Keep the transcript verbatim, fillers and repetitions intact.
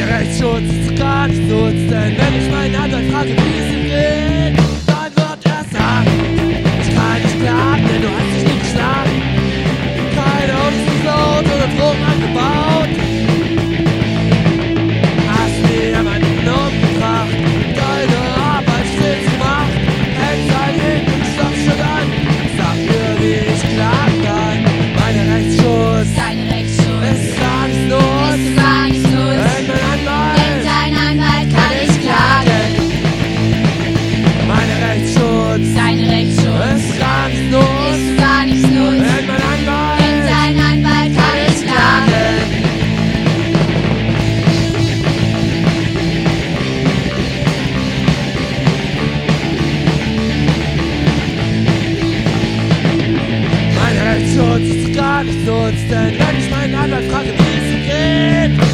Rechtsschutz ist gar nicht nutzt, denn wenn ich meinen Anwalt frage, wie es ihm geht, dann wird er sagen, ich kann nicht klagen, denn du hast dich nicht geschlagen. Keine Autos geklaut oder Drogen angebaut. Hast dir jemanden umgebracht, deine Arbeit stets gemacht. Hält sein Leben im Stoffschutz an, sag mir, wie ich klagen kann. Meine Rechtsschutz, Dein Rechtsschutz ist gar nicht nutzt, ist gar nicht nutzt, wenn mein Anwalt denn dein Anwalt kann nicht klagen. Meine Rechtsschutz, Dein Rechtsschutz ist gar nicht nutzt, ist gar nicht nutzt, wenn mein Anwalt denn dein Anwalt kann nicht klagen. Mein Rechtsschutz ist gar nicht nutzt, denn wenn ich meinen Anwalt frage, wie es ihm geht,